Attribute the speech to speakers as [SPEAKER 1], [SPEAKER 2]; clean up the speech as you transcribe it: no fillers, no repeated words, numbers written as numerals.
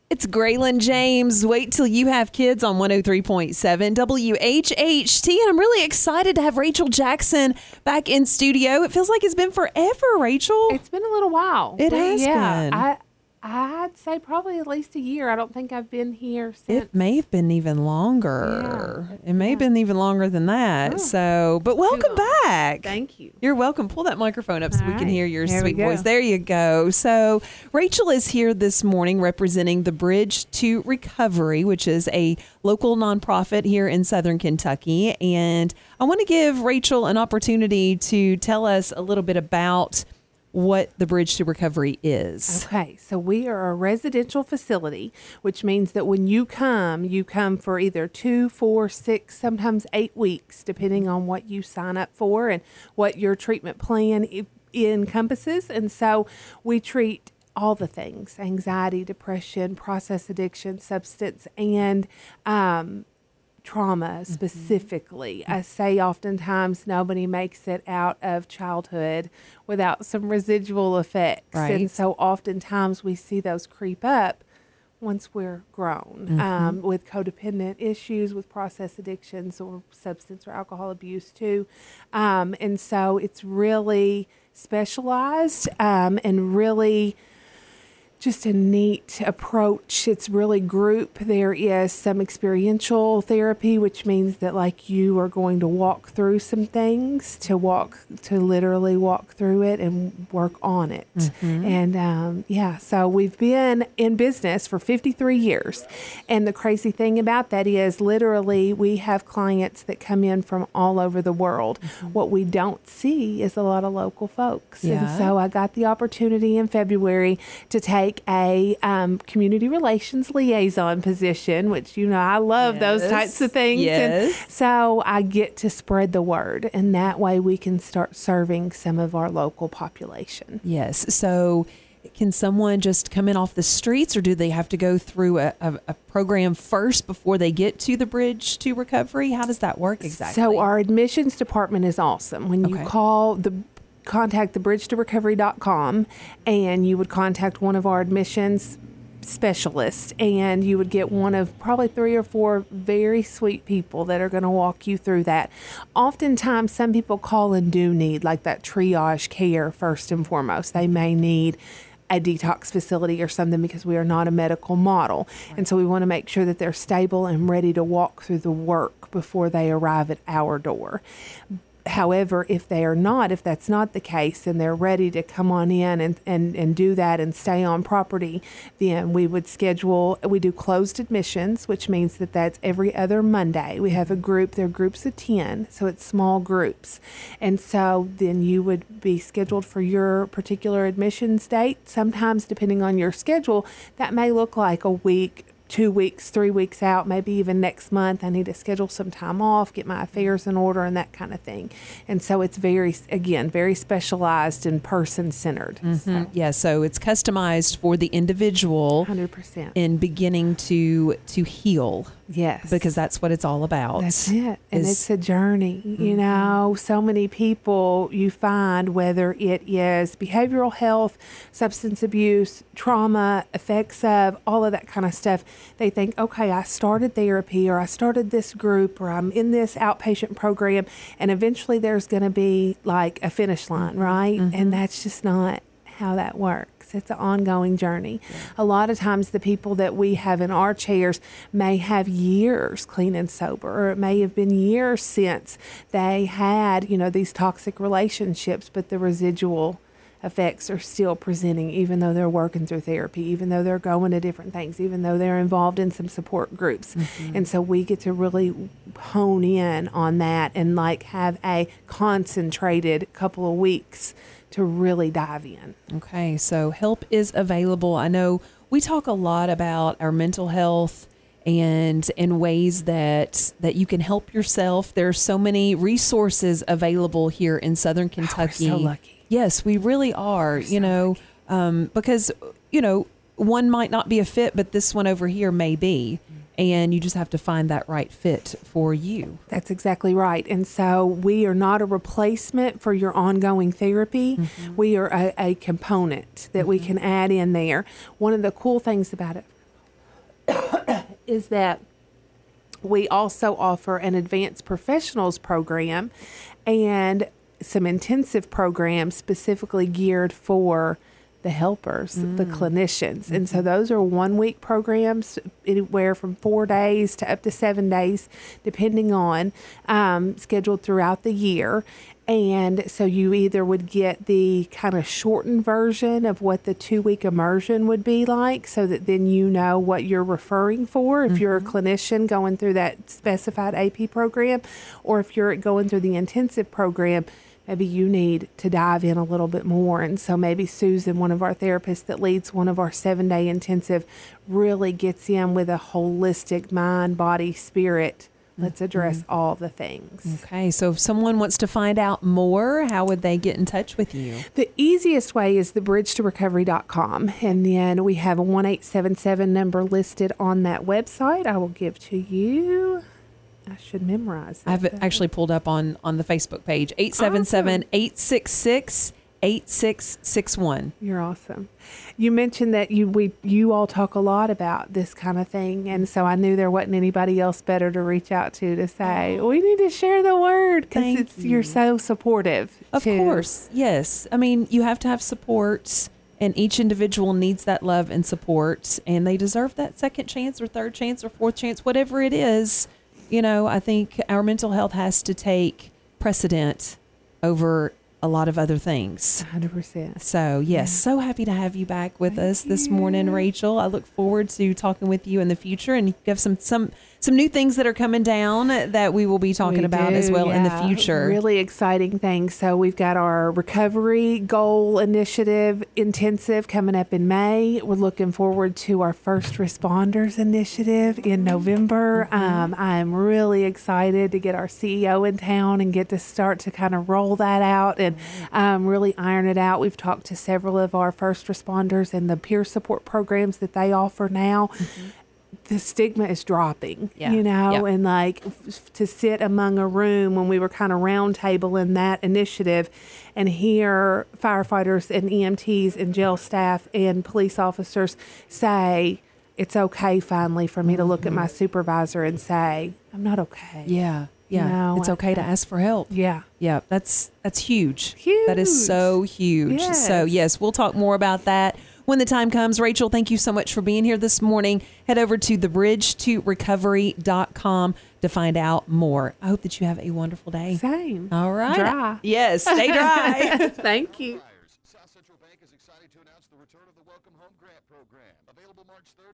[SPEAKER 1] It's Graylin James. Wait till you have kids on 103.7 WHHT. And I'm really excited to have Rachel Jackson back in studio. It feels like it's been forever, Rachel.
[SPEAKER 2] It's been a little while.
[SPEAKER 1] It has been.
[SPEAKER 2] I'd say probably at least a year. I don't think I've been here since.
[SPEAKER 1] It may have been even longer.
[SPEAKER 2] Yeah.
[SPEAKER 1] It may have been even longer than that.
[SPEAKER 2] Oh.
[SPEAKER 1] So, but welcome back.
[SPEAKER 2] Thank you.
[SPEAKER 1] You're welcome. Pull that microphone up so we can hear your
[SPEAKER 2] There we
[SPEAKER 1] sweet
[SPEAKER 2] go.
[SPEAKER 1] voice. There you go. So Rachel is here this morning representing the Bridge to Recovery, which is a local nonprofit here in Southern Kentucky. And I want to give Rachel an opportunity to tell us a little bit about what the Bridge to Recovery is.
[SPEAKER 2] Okay, so we are a residential facility, which means that when you come for either 2, 4, 6, sometimes 8 weeks, depending on what you sign up for and what your treatment plan encompasses. And so we treat all the things: anxiety, depression, process addiction, substance, and trauma specifically. I say oftentimes nobody makes it out of childhood without some residual effects.
[SPEAKER 1] Right.
[SPEAKER 2] And so oftentimes we see those creep up once we're grown, with codependent issues, with process addictions or substance or alcohol abuse too. And so it's really specialized and really just a neat approach. It's really group. There is some experiential therapy, which means that like you are going to walk through some things, to literally walk through it and work on it. And so we've been in business for 53 years. And the crazy thing about that is literally we have clients that come in from all over the world. What we don't see is a lot of local folks.
[SPEAKER 1] Yeah.
[SPEAKER 2] And so I got the opportunity in February to take a community relations liaison position, which, I love those types of things.
[SPEAKER 1] Yes.
[SPEAKER 2] And so I get to spread the word, and that way we can start serving some of our local population.
[SPEAKER 1] Yes. So can someone just come in off the streets, or do they have to go through a program first before they get to the Bridge to Recovery? How does that work exactly?
[SPEAKER 2] So our admissions department is awesome. When you contact thebridgetorecovery.com, and you would contact one of our admissions specialists, and you would get one of probably 3 or 4 very sweet people that are going to walk you through that. Oftentimes, some people call and do need like that triage care first and foremost. They may need a detox facility or something because we are not a medical model. Right. And so we want to make sure that they're stable and ready to walk through the work before they arrive at our door. However, if that's not the case, and they're ready to come on in and do that and stay on property, then we do closed admissions, which means that that's every other Monday. We have they're groups of 10, so it's small groups. And so then you would be scheduled for your particular admissions date. Sometimes, depending on your schedule, that may look like a week, 2 weeks, 3 weeks out, maybe even next month. I need to schedule some time off, get my affairs in order, and that kind of thing. And so it's very specialized and person-centered.
[SPEAKER 1] So. So it's customized for the individual
[SPEAKER 2] 100%.
[SPEAKER 1] in beginning to heal.
[SPEAKER 2] Yes.
[SPEAKER 1] Because that's what it's all about.
[SPEAKER 2] That's it. And it's a journey. So many people you find, whether it is behavioral health, substance abuse, trauma, effects of, all of that kind of stuff, they think, okay, I started therapy, or I started this group, or I'm in this outpatient program, and eventually there's going to be like a finish line, right? And that's just not how that works. It's an ongoing journey. Yeah. A lot of times the people that we have in our chairs may have years clean and sober, or it may have been years since they had, these toxic relationships, but the residual effects are still presenting, even though they're working through therapy, even though they're going to different things, even though they're involved in some support groups. And so we get to really hone in on that and have a concentrated couple of weeks to really dive in.
[SPEAKER 1] Okay, so help is available. I know we talk a lot about our mental health and in ways that you can help yourself. There are so many resources available here in Southern Kentucky.
[SPEAKER 2] We're so lucky.
[SPEAKER 1] Yes, we really are, because, one might not be a fit, but this one over here may be. And you just have to find that right fit for you.
[SPEAKER 2] That's exactly right. And so we are not a replacement for your ongoing therapy. We are a component that we can add in there. One of the cool things about it. is that we also offer an advanced professionals program and some intensive programs specifically geared for the helpers, the clinicians. And so those are 1 week programs, anywhere from 4 days to up to 7 days, depending on, scheduled throughout the year. And so you either would get the kind of shortened version of what the 2 week immersion would be like, so that then you know what you're referring for if you're a clinician going through that specified AP program, or if you're going through the intensive program, maybe you need to dive in a little bit more. And so maybe Susan, one of our therapists that leads one of our 7-day intensive, really gets in with a holistic mind, body, spirit. Let's address all the things.
[SPEAKER 1] Okay, so if someone wants to find out more, how would they get in touch with you?
[SPEAKER 2] The easiest way is thebridgetorecovery.com. And then we have a 1-877 number listed on that website. I will give to you. I should memorize that.
[SPEAKER 1] I have it actually pulled up on the Facebook page, 877-866-8661.
[SPEAKER 2] You're awesome. You mentioned that you all talk a lot about this kind of thing, and so I knew there wasn't anybody else better to reach out to say, we need to share the word, because you're so supportive.
[SPEAKER 1] Of course, yes. I mean, you have to have support, and each individual needs that love and support, and they deserve that second chance or third chance or fourth chance, whatever it is. You know, I think our mental health has to take precedent over a lot of other things.
[SPEAKER 2] 100%.
[SPEAKER 1] So, yes, so happy to have you back with us this morning, Rachel. I look forward to talking with you in the future, and you have some new things that are coming down that we will be talking about as well in the future.
[SPEAKER 2] Really exciting things. So we've got our Recovery Goal Initiative intensive coming up in May. We're looking forward to our First Responders Initiative in November. I'm really excited to get our CEO in town and get to start to kind of roll that out and really iron it out. We've talked to several of our first responders and the peer support programs that they offer now. The stigma is dropping, and like to sit among a room when we were kind of round table in that initiative and hear firefighters and EMTs and jail staff and police officers say, it's okay finally for me to look at my supervisor and say, I'm not okay.
[SPEAKER 1] Yeah. Yeah.
[SPEAKER 2] You know,
[SPEAKER 1] it's okay to ask for help.
[SPEAKER 2] Yeah.
[SPEAKER 1] Yeah. That's huge.
[SPEAKER 2] Huge.
[SPEAKER 1] That is so huge.
[SPEAKER 2] Yes.
[SPEAKER 1] So yes, we'll talk more about that when the time comes. Rachel, thank you so much for being here this morning. Head over to thebridgetorecovery.com to find out more. I hope that you have a wonderful day.
[SPEAKER 2] Same.
[SPEAKER 1] All right.
[SPEAKER 2] Dry.
[SPEAKER 1] Yes. Stay dry.
[SPEAKER 2] Thank you.
[SPEAKER 3] South Central Bank is excited to announce the return of the Welcome Home Grant Program. Available March 3rd